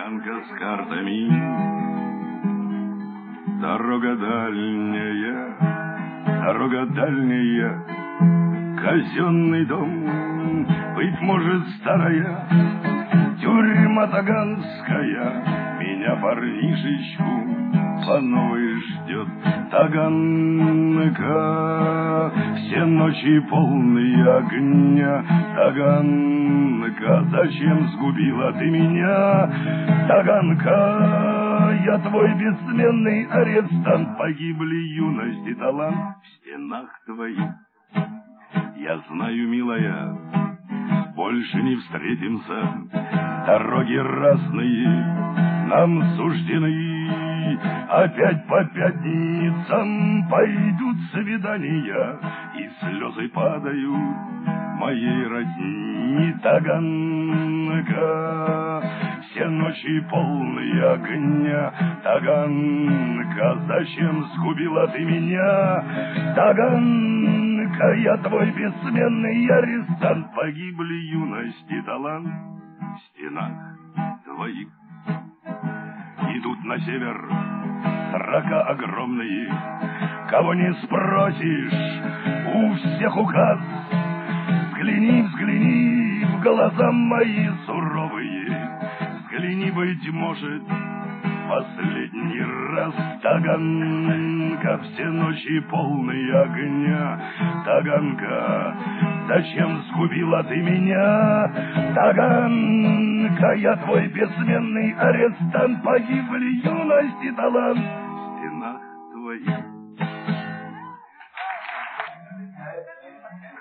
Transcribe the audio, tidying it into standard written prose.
Таганка с картами, дорога дальняя, казенный дом, быть может, старая, тюрьма таганская, меня, парнишечку, по новой ждет Таганка. Все ночи полные огня, Таганка, зачем сгубила ты меня? Таганка, я твой бессменный арестант, погибли юность и талант в стенах твоих. Я знаю, милая, больше не встретимся, дороги разные нам суждены. Опять по пятницам пойдут свидания, и слезы падают моей родни. Таганка, все ночи полные огня, Таганка, зачем сгубила ты меня? Таганка, я твой бессменный арестант, погибли юность и талант в стенах твоих. Идут на север строка огромные, кого не спросишь, у всех указ. Взгляни, взгляни в глаза мои суровые, взгляни, быть может, последний раз. Таганка, все ночи полные огня, Таганка, зачем сгубила ты меня? Таганка, я твой бессменный арестант, погибли юность и талант в стенах твоих.